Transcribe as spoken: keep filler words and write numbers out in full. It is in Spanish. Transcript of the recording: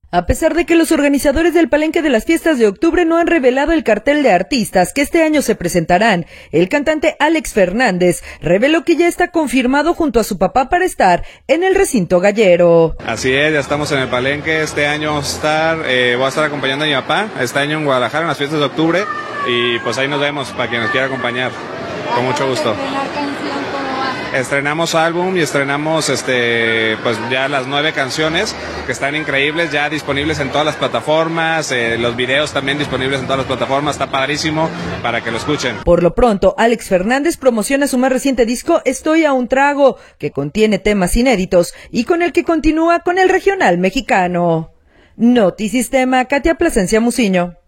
A pesar de que los organizadores del Palenque de las Fiestas de Octubre no han revelado el cartel de artistas que este año se presentarán, el cantante Alex Fernández reveló que ya está confirmado junto a su papá para estar en el recinto gallero. Así es, ya estamos en el Palenque. Este año vamos a estar, eh, voy a estar acompañando a mi papá, este año en Guadalajara en las Fiestas de Octubre, y pues ahí nos vemos para quien nos quiera acompañar, con mucho gusto. Estrenamos álbum y estrenamos este pues ya las nueve canciones que están increíbles, ya disponibles en todas las plataformas, eh, los videos también disponibles en todas las plataformas, está padrísimo para que lo escuchen. Por lo pronto, Alex Fernández promociona su más reciente disco Estoy a un trago, que contiene temas inéditos y con el que continúa con el regional mexicano. Notisistema, Katia Plasencia Muciño.